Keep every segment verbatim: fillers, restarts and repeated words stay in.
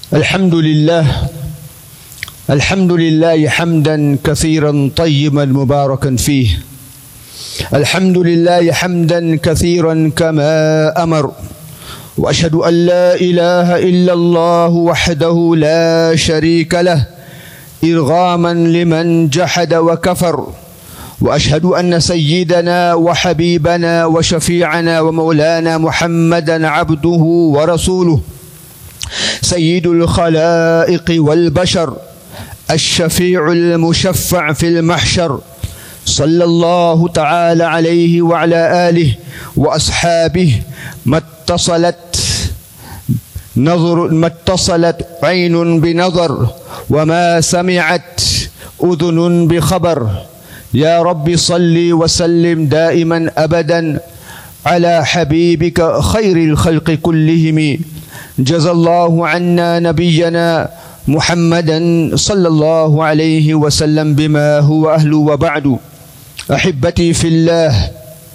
الحمد لله الحمد لله حمدا كثيرا طيبا مباركا فيه. الحمد لله حمدا كثيرا كما أمر، وأشهد أن لا إله إلا الله وحده لا شريك له إرغاما لمن جحد وكفر، وأشهد أن سيدنا وحبيبنا وشفيعنا ومولانا محمدا عبده ورسوله سيد الخلائق والبشر، الشفيع المشفع في المحشر، صلى الله تعالى عليه وعلى آله وأصحابه. ما اتصلت نظر ما اتصلت عين بنظر، وما سمعت أذن بخبر. يا رب صل وسلم دائما أبدا على حبيبك خير الخلق كلهم. جزى الله عنا نبينا محمدا صلى الله عليه وسلم بما هو أهل. وبعد، أحبتي في الله،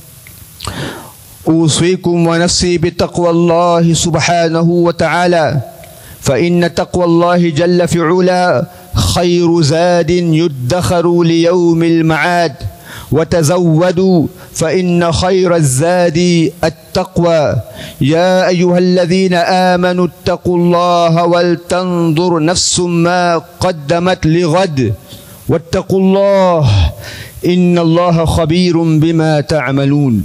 أوصيكم ونفسي بتقوى الله سبحانه وتعالى، فإن تقوى الله جل في علا خير زاد يدخر ليوم المعاد. وتزودوا فإن خير الزاد التقوى. يا أيها الذين آمنوا اتقوا الله ولتنظر نفس ما قدمت لغد واتقوا الله إن الله خبير بما تعملون.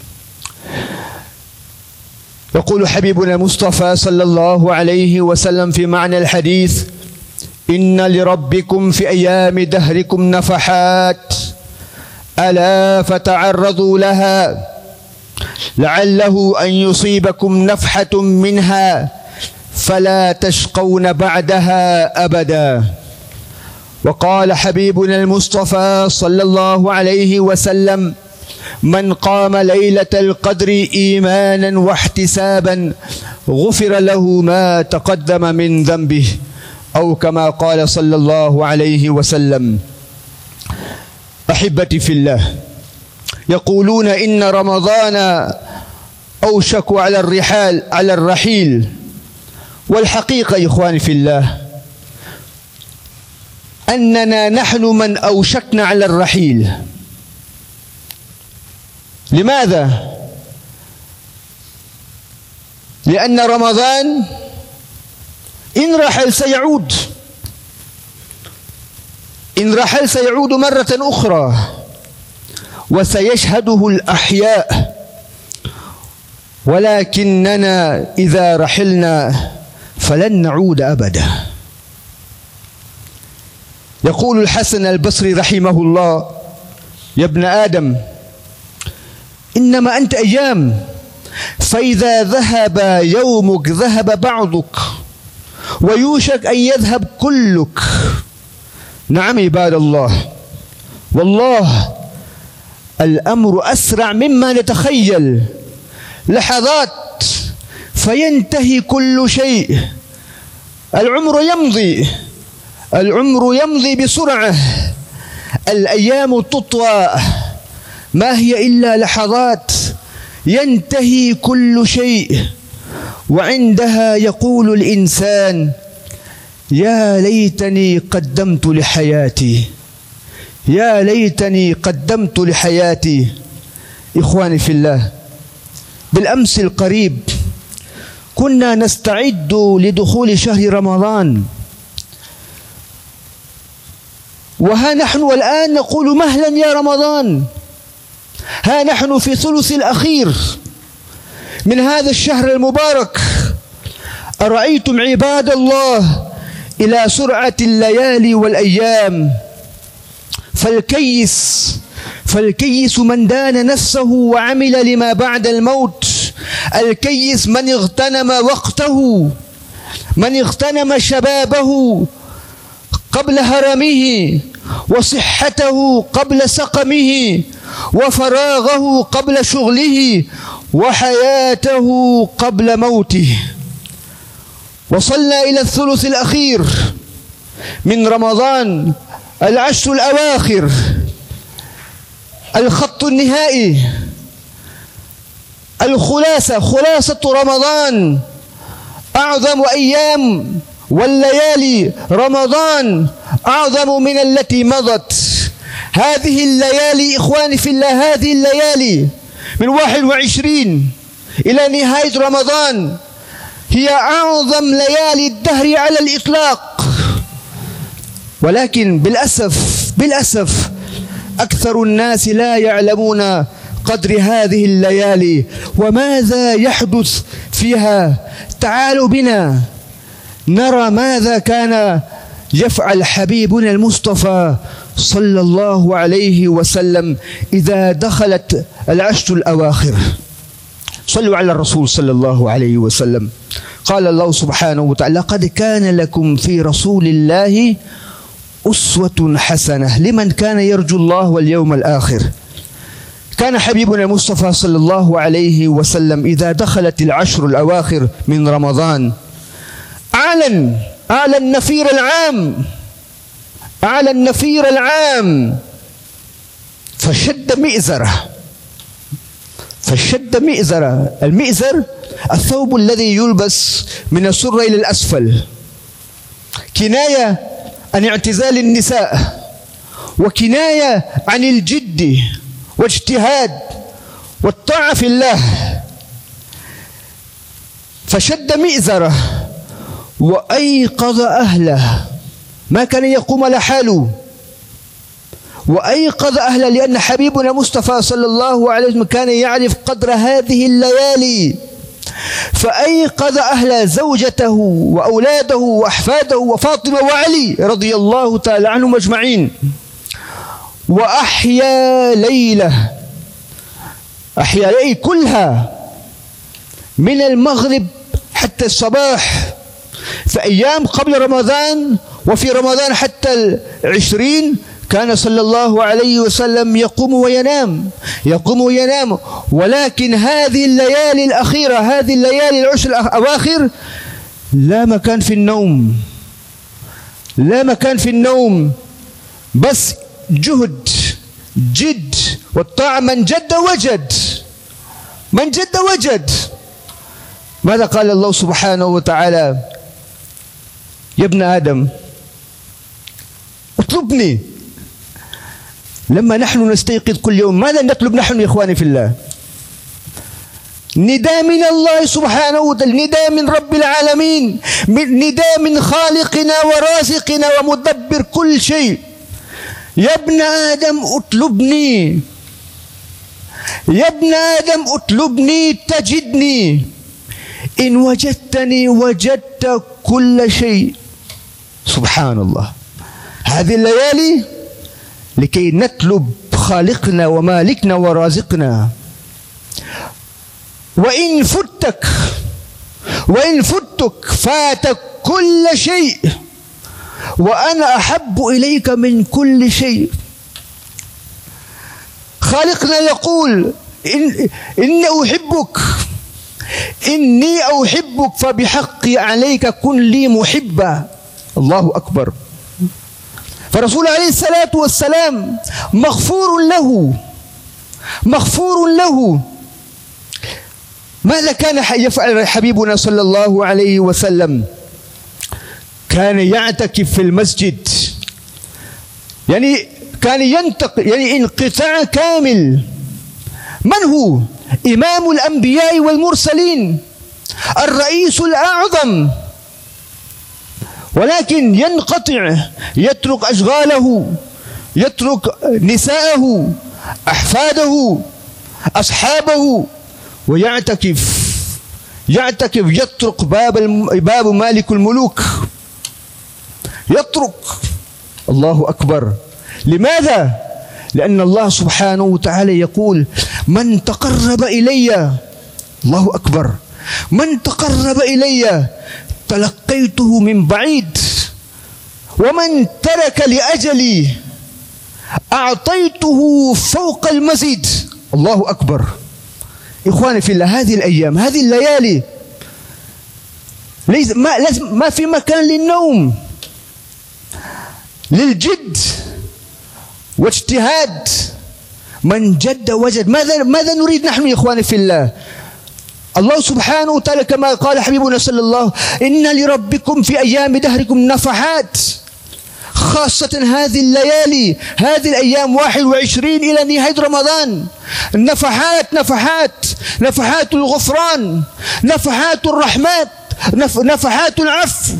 يقول حبيبنا المصطفى صلى الله عليه وسلم في معنى الحديث: إن لربكم في أيام دهركم نفحات، ألا فتعرضوا لها لعله أن يصيبكم نفحة منها فلا تشقون بعدها أبدا. وقال حبيبنا المصطفى صلى الله عليه وسلم: من قام ليلة القدر إيمانا واحتسابا غفر له ما تقدم من ذنبه، أو كما قال صلى الله عليه وسلم. أحبتي في الله، يقولون إن رمضان أوشك على الرحال على الرحيل. والحقيقة إخواني في الله أننا نحن من أوشكنا على الرحيل. لماذا؟ لأن رمضان إن رحل سيعود، إن رحل سيعود مرة أخرى، وسيشهده الأحياء، ولكننا إذا رحلنا فلن نعود أبدا. يقول الحسن البصري رحمه الله: يا ابن آدم، إنما أنت أيام، فإذا ذهب يومك ذهب بعضك، ويوشك أن يذهب كلك. نعم عباد الله، والله الأمر أسرع مما نتخيل. لحظات فينتهي كل شيء. العمر يمضي، العمر يمضي بسرعة. الأيام تطوى، ما هي إلا لحظات، ينتهي كل شيء. وعندها يقول الإنسان: يا ليتني قدمت لحياتي، يا ليتني قدمت لحياتي. إخواني في الله، بالأمس القريب كنا نستعد لدخول شهر رمضان، وها نحن والآن نقول مهلا يا رمضان. ها نحن في ثلث الأخير من هذا الشهر المبارك. أرأيتم عباد الله إلى سرعة الليالي والأيام؟ فالكيس فالكيس من دان نفسه وعمل لما بعد الموت. الكيس من اغتنم وقته، من اغتنم شبابه قبل هرمه، وصحته قبل سقمه، وفراغه قبل شغله، وحياته قبل موته. وصلنا إلى الثلث الأخير من رمضان، العشر الأواخر، الخط النهائي، الخلاصة، خلاصة رمضان. أعظم أيام والليالي رمضان أعظم من التي مضت. هذه الليالي إخواني في الله، هذه الليالي من واحد وعشرين إلى نهاية رمضان هي أعظم ليالي الدهر على الإطلاق. ولكن بالأسف بالأسف أكثر الناس لا يعلمون قدر هذه الليالي وماذا يحدث فيها. تعالوا بنا نرى ماذا كان يفعل حبيبنا المصطفى صلى الله عليه وسلم إذا دخلت العشر الأواخر. صلوا على الرسول صلى الله عليه وسلم. قال الله سبحانه وتعالى: لقد كان لكم في رسول الله أسوة حسنة لمن كان يرجو الله واليوم الآخر. كان حبيبنا المصطفى صلى الله عليه وسلم إذا دخلت العشر الأواخر من رمضان أعلن أعلن النفير العام أعلن النفير العام فشد مئزره فشد مئزره. المئزر الثوب الذي يلبس من السرة إلى الأسفل، كناية عن اعتزال النساء وكناية عن الجد واجتهاد والطاعة في الله. فشد مئزره وأيقظ أهله، ما كان يقوم لحاله، وأيقظ أهله، لأن حبيبنا مصطفى صلى الله عليه وسلم كان يعرف قدر هذه الليالي. فأيقظ أهله، زوجته وأولاده وأحفاده وفاطمة وعلي رضي الله تعالى عنهم أجمعين. وأحيا ليله، أحيا ليل كلها من المغرب حتى الصباح، في أيام قبل رمضان وفي رمضان حتى العشرين كان صلى الله عليه وسلم يقوم وينام يقوم وينام. ولكن هذه الليالي الأخيرة، هذه الليالي العشر الأواخر لا مكان في النوم، لا مكان في النوم، بس جهد جد والطاعة. من جد وجد، من جد وجد. ماذا قال الله سبحانه وتعالى؟ يا ابن آدم اطلبني. لما نحن نستيقظ كل يوم ماذا نطلب نحن يا إخواني في الله؟ نداء من الله سبحانه وتعالى، نداء من رب العالمين، نداء من خالقنا ورازقنا ومدبر كل شيء. يا ابن آدم اطلبني، يا ابن آدم اطلبني تجدني، إن وجدتني وجدت كل شيء. سبحان الله. هذه الليالي لكي نطلب خالقنا ومالكنا ورازقنا. وإن فتك وإن فتك فاتك كل شيء، وأنا أحب إليك من كل شيء. خالقنا يقول: إن إني أحبك، إني أحبك فبحقي عليك كن لي محبا. الله أكبر. فرسول عليه الصلاة والسلام مغفور له مغفور له. ماذا كان يفعل حبيبنا صلى الله عليه وسلم؟ كان يعتكف في المسجد، يعني كان ينتقل، يعني انقطاع كامل. من هو؟ إمام الأنبياء والمرسلين، الرئيس الأعظم، ولكن ينقطع، يترك أشغاله، يترك نساءه، أحفاده، أصحابه، ويعتكف يعتكف يطرق باب باب مالك الملوك، يطرق. الله أكبر. لماذا؟ لأن الله سبحانه وتعالى يقول: من تقرب إلي، الله أكبر، من تقرب إلي تلقيته من بعيد، ومن ترك لأجلي أعطيته فوق المزيد. الله أكبر. إخواني في الله، هذه الأيام، هذه الليالي ليس ما لازم ما في مكان للنوم، للجد واجتهاد. من جد وجد. ماذا ماذا نريد نحن يا إخواني في الله؟ الله سبحانه وتعالى كما قال حبيبنا صلى الله إن لربكم في أيام دهركم نفحات، خاصة هذه الليالي، هذه الأيام واحد وعشرين إلى نهاية رمضان، نفحات نفحات نفحات الغفران، نفحات الرحمات، نف نفحات العفو،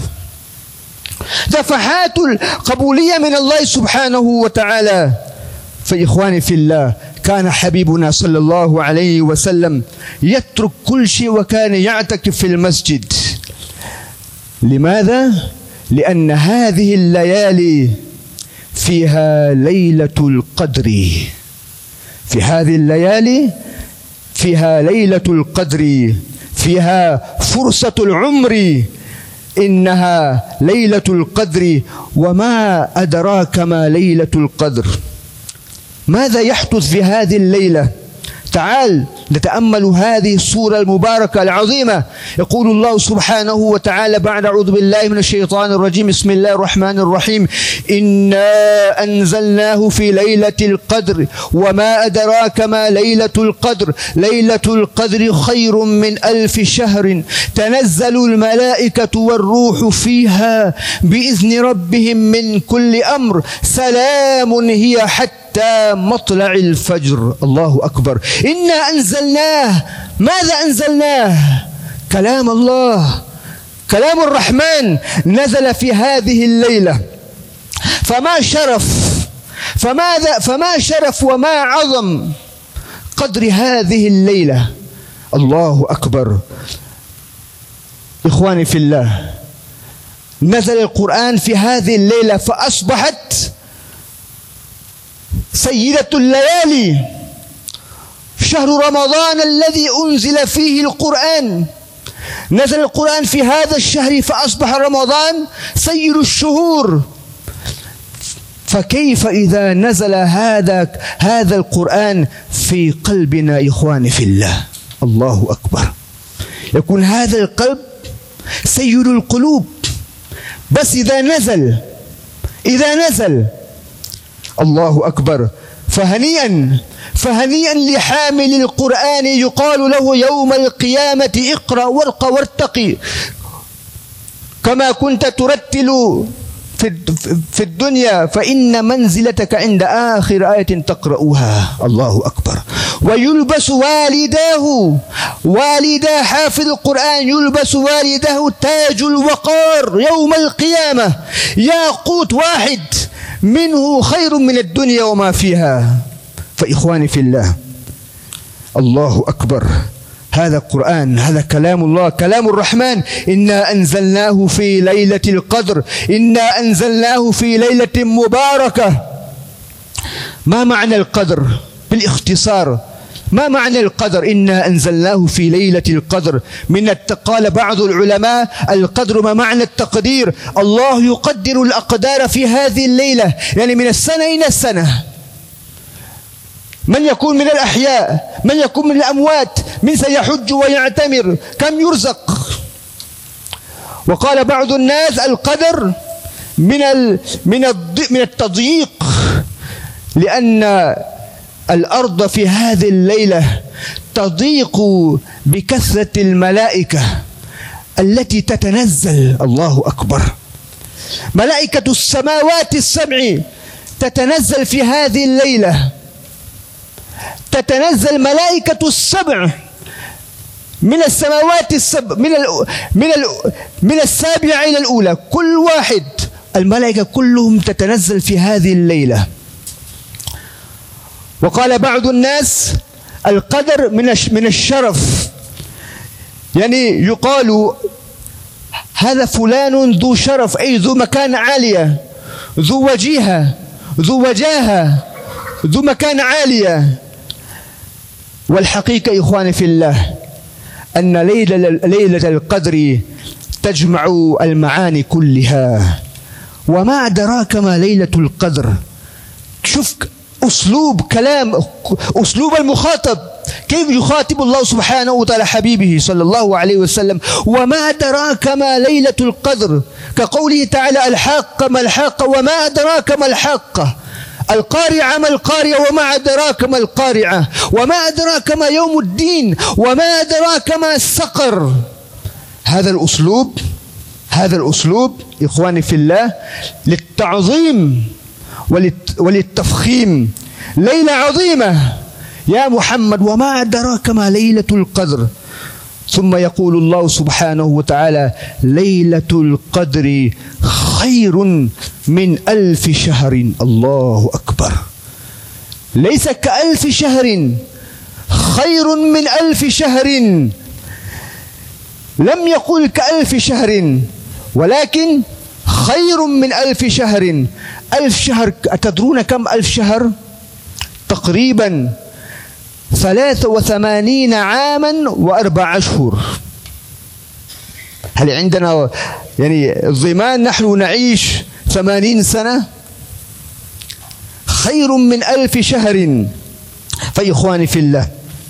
نفحات القبولية من الله سبحانه وتعالى. فإخواني في الله، كان حبيبنا صلى الله عليه وسلم يترك كل شيء وكان يعتكف في المسجد. لماذا؟ لأن هذه الليالي فيها ليلة القدر، في هذه الليالي فيها ليلة القدر، فيها فرصة العمر، إنها ليلة القدر. وما أدراك ما ليلة القدر؟ ماذا يحدث في هذه الليلة؟ تعال نتأمل هذه السورة المباركة العظيمة. يقول الله سبحانه وتعالى بعد أعوذ بالله من الشيطان الرجيم بسم الله الرحمن الرحيم إنا أنزلناه في ليلة القدر وما أدراك ما ليلة القدر ليلة القدر خير من ألف شهر تنزل الملائكة والروح فيها بإذن ربهم من كل أمر سلام هي حتى مطلع الفجر. الله أكبر. إنا أنزلناه. ماذا أنزلناه؟ كلام الله، كلام الرحمن نزل في هذه الليلة. فما شرف فماذا فما شرف وما عظم قدر هذه الليلة. الله أكبر. إخواني في الله، نزل القرآن في هذه الليلة فأصبحت سيدة الليالي. شهر رمضان الذي أنزل فيه القرآن، نزل القرآن في هذا الشهر فأصبح رمضان سيد الشهور. فكيف إذا نزل هذا هذا القرآن في قلبنا إخواني في الله؟ الله أكبر. يكون هذا القلب سيد القلوب بس إذا نزل إذا نزل الله أكبر. فهنيئا فهنيئا لحامل القرآن يقال له يوم القيامة اقرأ وارق وارتقي كما كنت ترتل في الدنيا فإن منزلتك عند آخر آية تقرأها. الله أكبر. ويلبس والداه والدا حافظ القرآن يلبس والداه تاج الوقار يوم القيامة، ياقوت واحد منه خير من الدنيا وما فيها. فإخواني في الله، الله أكبر. هذا القرآن، هذا كلام الله، كلام الرحمن. إنا أنزلناه في ليلة القدر، إنا أنزلناه في ليلة مباركة. ما معنى القدر بالاختصار؟ ما معنى القدر؟ إنا أنزلناه في ليلة القدر. من قال بعض العلماء القدر ما معنى التقدير. الله يقدر الأقدار في هذه الليلة، يعني من السنة إلى السنة. من يكون من الأحياء، من يكون من الأموات، من سيحج ويعتمر، كم يرزق. وقال بعض الناس القدر من من من التضييق، لأن الأرض في هذه الليلة تضيق بكثرة الملائكة التي تتنزل. الله أكبر. ملائكة السماوات السبع تتنزل في هذه الليلة، تتنزل ملائكة السبع من السماوات السبع من ال من ال من السابعة إلى الأولى، كل واحد الملائكة كلهم تتنزل في هذه الليلة. وقال بعض الناس القدر من من الشرف، يعني يقال هذا فلان ذو شرف، أي ذو مكان عالية، ذو وجيهة، ذو وجاهة، ذو مكان عالية. والحقيقة إخواني في الله أن ليلة, ليلة القدر تجمع المعاني كلها. وما أدراك ما ليلة القدر. شوف أسلوب كلام، أسلوب المخاطب، كيف يخاطب الله سبحانه وتعالى حبيبه صلى الله عليه وسلم. وما أدراك ما ليلة القدر، كقوله تعالى الحاقة ما الحاقة وما أدراك ما الحاقة. القارعة ما القارعة وما أدراك ما القارعة وما أدراك ما يوم الدين وما أدراك ما السقر. هذا الأسلوب هذا الأسلوب إخواني في الله للتعظيم وللتفخيم. ليلة عظيمة يا محمد، وما أدراك ما ليلة القدر. ثم يقول الله سبحانه وتعالى ليلة القدر خير من ألف شهر. الله أكبر. ليس كألف شهر، خير من ألف شهر. لم يقل كألف شهر ولكن خير من ألف شهر. ألف شهر، أتدرون كم ألف شهر؟ تقريبا ثلاثة وثمانين عاما وأربع أشهر. هل عندنا يعني الضمان نحن نعيش ثمانين سنة؟ خير من ألف شهر. فإخواني في الله،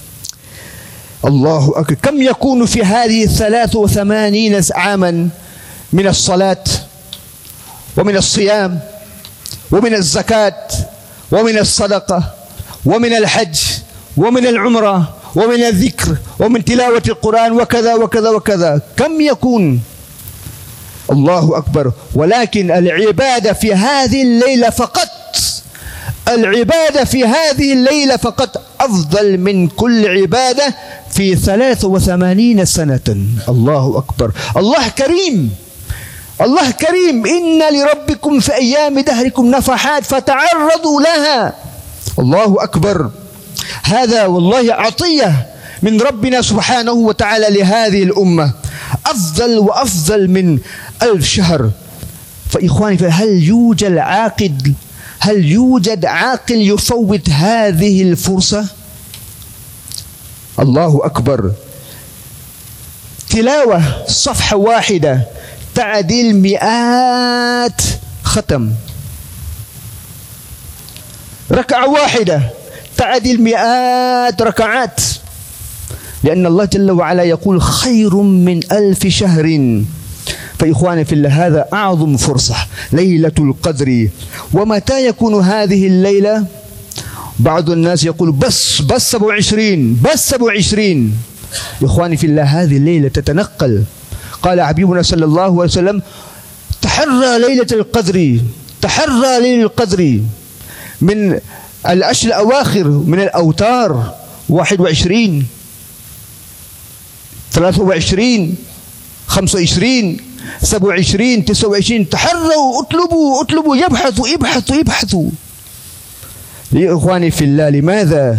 الله أكبر. كم يكون في هذه الثلاث وثمانين عاما من الصلاة ومن الصيام ومن الزكاة ومن الصدقة ومن الحج ومن العمرة ومن الذكر ومن تلاوة القرآن وكذا وكذا وكذا؟ كم يكون؟ الله أكبر. ولكن العبادة في هذه الليلة فقط، العبادة في هذه الليلة فقط أفضل من كل عبادة في ثلاث وثمانين سنة. الله أكبر. الله كريم، الله كريم. إن لربكم في أيام دهركم نفحات فتعرضوا لها. الله أكبر. هذا والله عطية من ربنا سبحانه وتعالى لهذه الأمة، أفضل وأفضل من ألف شهر. فإخواني، هل يوجد عاقل هل يوجد عاقل يفوت هذه الفرصة؟ الله أكبر. تلاوة صفحة واحدة تعدل مئات ختم. ركعة واحدة تعدل مئات ركعات، لأن الله جل وعلا يقول خير من ألف شهر. فإخواني في الله، هذا أعظم فرصة، ليلة القدر. ومتى يكون هذه الليلة؟ بعض الناس يقول بس بس سبع وعشرين بس سبع وعشرين. إخواني في الله، هذه الليلة تتنقل. قال حبيبنا صلى الله عليه وسلم تحرى ليلة القدر، تحرى ليلة القدر من العشر الأواخر من الأوتار، واحد وعشرين، ثلاثة وعشرين، خمسة وعشرين، سبع وعشرين، تسعة وعشرين. تحروا، اطلبوا اطلبوا، يبحثوا يبحثوا يبحثوا. يا إخواني في الله، لماذا؟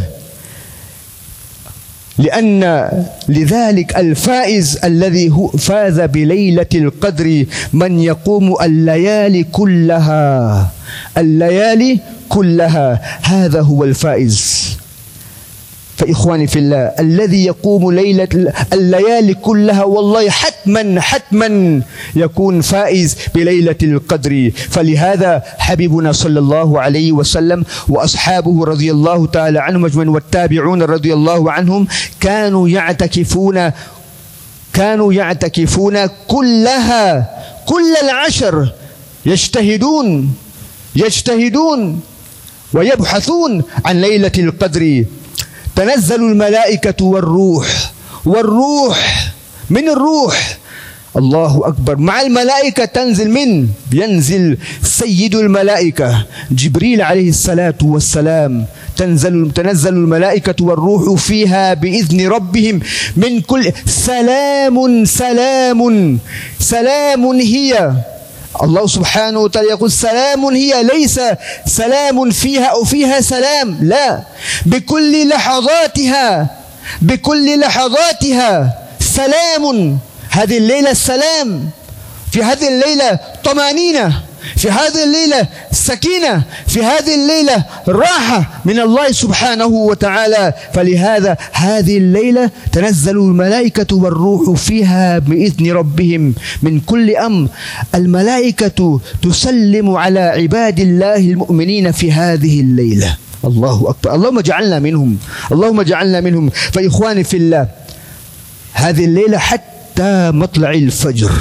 لأن لذلك الفائز الذي هو فاز بليلة القدر من يقوم الليالي كلها، الليالي كلها، هذا هو الفائز. فإخواني في الله، الذي يقوم ليلة الليالي كلها والله حتما حتما يكون فائز بليلة القدر. فلهذا حبيبنا صلى الله عليه وسلم وأصحابه رضي الله تعالى عنهم أجمعين والتابعون رضي الله عنهم كانوا يعتكفون كانوا يعتكفون كلها، كل العشر، يجتهدون يجتهدون ويبحثون عن ليلة القدر. تنزل الملائكة والروح، والروح من الروح، الله أكبر. مع الملائكة تنزل من ينزل سيد الملائكة جبريل عليه الصلاة والسلام. تنزل تنزل الملائكة والروح فيها بإذن ربهم من كل سلام سلام سلام هي. الله سبحانه وتعالى يقول سلام هي، ليس سلام فيها أو فيها سلام، لا، بكل لحظاتها، بكل لحظاتها سلام. هذه الليلة السلام، في هذه الليلة طمأنينة، في هذه الليلة سكينة، في هذه الليلة راحة من الله سبحانه وتعالى. فلهذا هذه الليلة تنزل الملائكة والروح فيها بإذن ربهم من كل أمر. الملائكة تسلم على عباد الله المؤمنين في هذه الليلة. الله أكبر. اللهم اجعلنا منهم، اللهم اجعلنا منهم. فإخواني في الله، هذه الليلة حتى مطلع الفجر،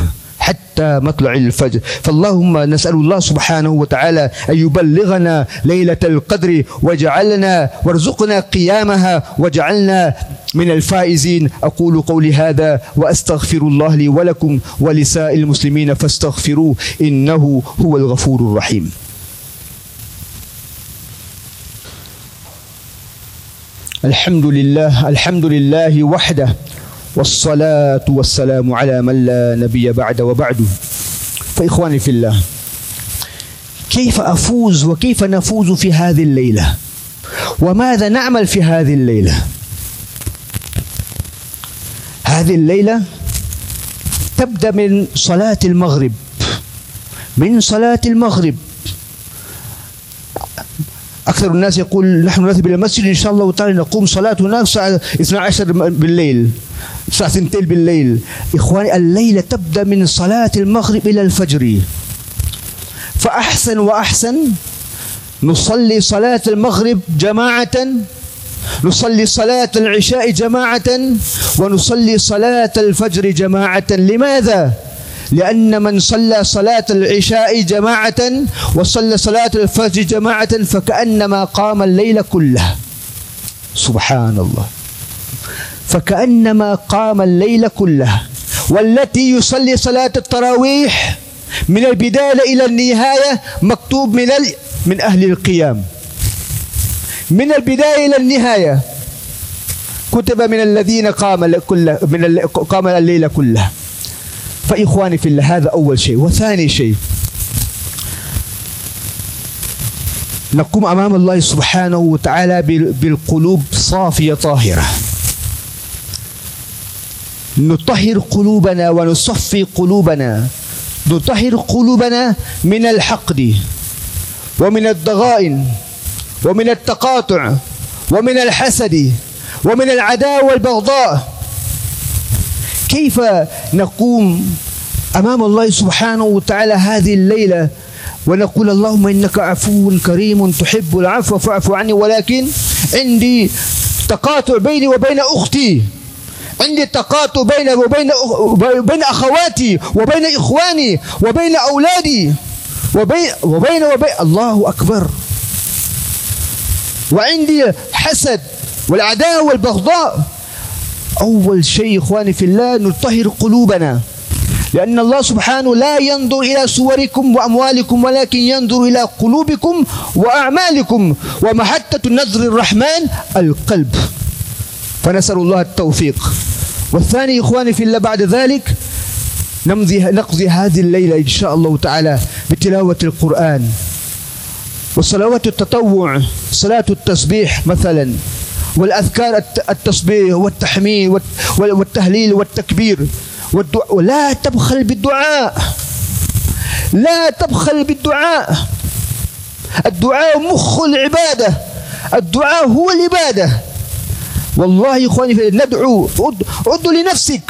حتى مطلع الفجر. فاللهم نسأل الله سبحانه وتعالى أن يبلغنا ليلة القدر وجعلنا وارزقنا قيامها وجعلنا من الفائزين. أقول قولي هذا وأستغفر الله لي ولكم ولسائر المسلمين فاستغفروه إنه هو الغفور الرحيم. الحمد لله الحمد لله وحده والصلاة والسلام على من لا نبي بعد وبعده. فإخواني في الله، كيف أفوز وكيف نفوز في هذه الليلة؟ وماذا نعمل في هذه الليلة؟ هذه الليلة تبدأ من صلاة المغرب من صلاة المغرب أكثر الناس يقول نحن نذهب إلى المسجد إن شاء الله تعالى نقوم صلاة هناك الساعة اثنتي عشرة بالليل، الساعة اثنتين بالليل. إخواني، الليلة تبدأ من صلاة المغرب إلى الفجر، فأحسن وأحسن نصلي صلاة المغرب جماعة، نصلي صلاة العشاء جماعة، ونصلي صلاة الفجر جماعة. لماذا؟ لأن من صلى صلاة العشاء جماعة وصلى صلاة الفجر جماعة فكأنما قام الليل كله. سبحان الله، فكأنما قام الليل كله. والتي يصلي صلاة التراويح من البداية إلى النهاية مكتوب من من أهل القيام، من البداية إلى النهاية كتب من الذين قام كله من قام الليل كله. فإخواني في الله، هذا أول شيء. وثاني شيء، نقوم أمام الله سبحانه وتعالى بالقلوب صافية طاهرة، نطهر قلوبنا ونصفي قلوبنا، نطهر قلوبنا من الحقد ومن الضغائن ومن التقاطع ومن الحسد ومن العداوة والبغضاء. كيف نقوم أمام الله سبحانه وتعالى هذه الليلة ونقول اللهم إنك عفو كريم تحب العفو فاعف عني، ولكن عندي تقاطع بيني وبين أختي، عندي تقاطع بين وبين بين أخواتي وبين إخواني وبين أولادي وبين وبين وبين الله أكبر، وعندي حسد والعداوة والبغضاء. أول شيء إخواني في الله نطهر قلوبنا، لأن الله سبحانه لا ينظر إلى صوركم وأموالكم ولكن ينظر إلى قلوبكم وأعمالكم، ومحطة نظر الرحمن القلب. فنسأل الله التوفيق. والثاني إخواني في الله، بعد ذلك نمضي نقضي هذه الليلة إن شاء الله تعالى بتلاوة القرآن وصلوات التطوع، صلاة التسبيح مثلا، والأذكار التصبيح والتحميد والتهليل والتكبير والدعاء. ولا تبخل بالدعاء، لا تبخل بالدعاء. الدعاء مخ العبادة، الدعاء هو العبادة. والله يا إخواني ندعو، ادعو لنفسك،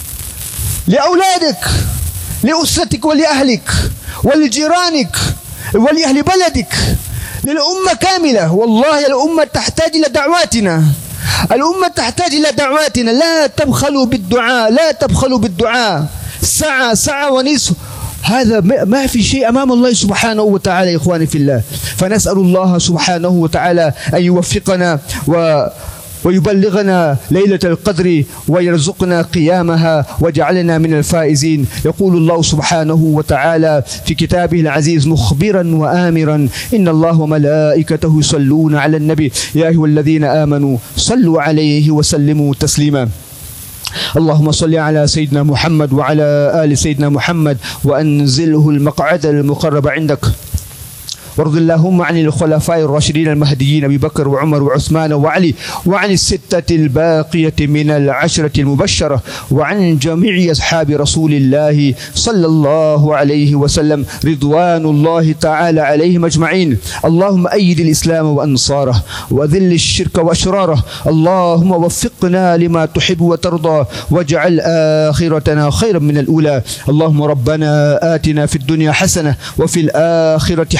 لأولادك، لأسرتك ولأهلك ولجيرانك ولأهل بلدك، للأمة كاملة. والله الأمة تحتاج إلى دعواتنا، الأمة تحتاج إلى دعواتنا. لا تبخلوا بالدعاء، لا تبخلوا بالدعاء. ساعة ساعة ونصف، هذا ما في شيء أمام الله سبحانه وتعالى يا إخواني في الله. فنسأل الله سبحانه وتعالى أن يوفقنا و ويبلغنا ليلة القدر ويرزقنا قيامها وجعلنا من الفائزين. يقول الله سبحانه وتعالى في كتابه العزيز مخبرا وآمرا: إن الله وملائكته يصلون على النبي يا أيها الذين آمنوا صلوا عليه وسلموا تسليما. اللهم صل على سيدنا محمد وعلى آل سيدنا محمد وأنزله المقعد المقرب عندك. وارض اللهم عن الخلفاء الراشدين المهديين أبي بكر وعمر وعثمان وعلي، وعن الستة الباقية من العشرة المبشرة، وعن جميع أصحاب رسول الله صلى الله عليه وسلم رضوان الله تعالى عليهم أجمعين. اللهم أيد الإسلام وأنصاره وذل الشرك وأشراره. اللهم وفقنا لما تحب وترضى واجعل آخرتنا خيرا من الأولى. اللهم ربنا آتنا في الدنيا حسنة وفي الآخرة حسنة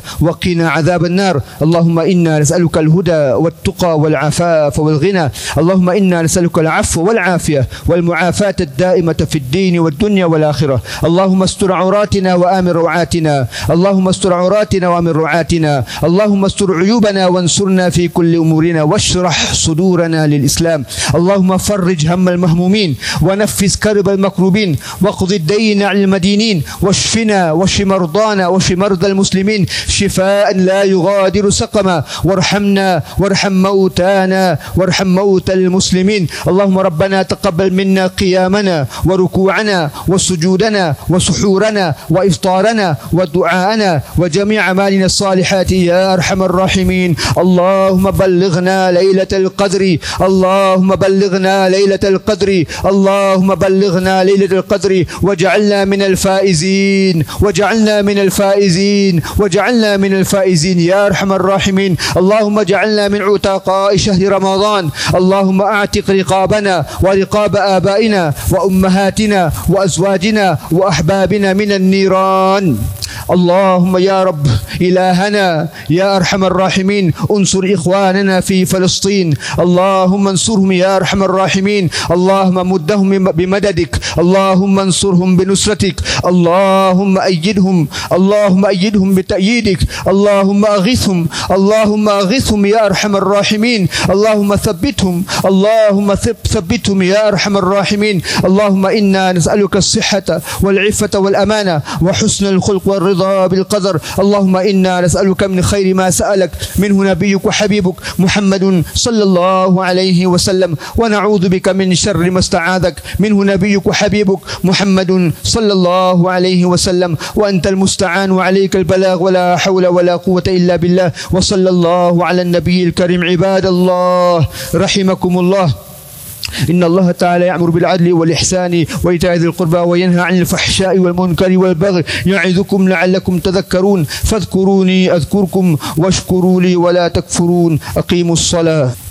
وقنا عذاب النار. اللهم إنا نسألك الهدى والتقى والعفاف والغنى. اللهم إنا نسألك العفو والعافية والمعافاة الدائمة في الدين والدنيا والآخرة. اللهم استر عوراتنا وآمن روعاتنا. اللهم استر عوراتنا وآمن روعاتنا. اللهم استر عيوبنا وانصرنا في كل أمورنا واشرح صدورنا للإسلام. اللهم فرج هم المهمومين ونفس كرب المكروبين واقض الدين عن المدينين واشفنا واشف مرضانا واشف مرضى المسلمين شفاء لا يغادر سقما. وارحمنا وارحم موتانا وارحم موتى المسلمين. اللهم ربنا تقبل منا قيامنا وركوعنا وسجودنا وسحورنا وإفطارنا ودعاءنا وجميع أعمالنا الصالحات يا أرحم الراحمين. اللهم بلغنا ليلة القدر. اللهم بلغنا ليلة القدر. اللهم بلغنا ليلة القدر وجعلنا من الفائزين وجعلنا من الفائزين وجعلنا من الفائزين يا أرحم الراحمين. اللهم اجعلنا من عتقاء شهر رمضان. اللهم أعتق رقابنا ورقاب آبائنا وأمهاتنا وأزواجنا وأحبابنا من النيران. اللهم يا رب إلهنا يا أرحم الراحمين انصر إخواننا في فلسطين. اللهم انصرهم يا أرحم الراحمين. اللهم مدهم بمددك. اللهم انصرهم بنصرتك. اللهم أيدهم. اللهم أيدهم بتأييدك. اللهم أغثهم. اللهم أغثهم يا أرحم الراحمين. اللهم ثبتهم. اللهم ثبتهم يا أرحم الراحمين. اللهم إنا نسألك الصحة والعفة والأمانة وحسن الخلق والرضا بالقدر. اللهم إنا نسألك من خير ما سألك منه نبيك وحبيبك محمد صلى الله عليه وسلم ونعوذ بك من شر ما استعاذك منه نبيك وحبيبك محمد صلى الله عليه وسلم. وأنت المستعان وعليك البلاغ ولا حول ولا قوة إلا بالله. وصلى الله على النبي الكريم. عباد الله رحمكم الله، إن الله تعالى يأمر بالعدل والإحسان وإيتاء ذي القربى وينهى عن الفحشاء والمنكر والبغي يعظكم لعلكم تذكرون. فاذكروني أذكركم واشكروا لي ولا تكفرون. أقيموا الصلاة.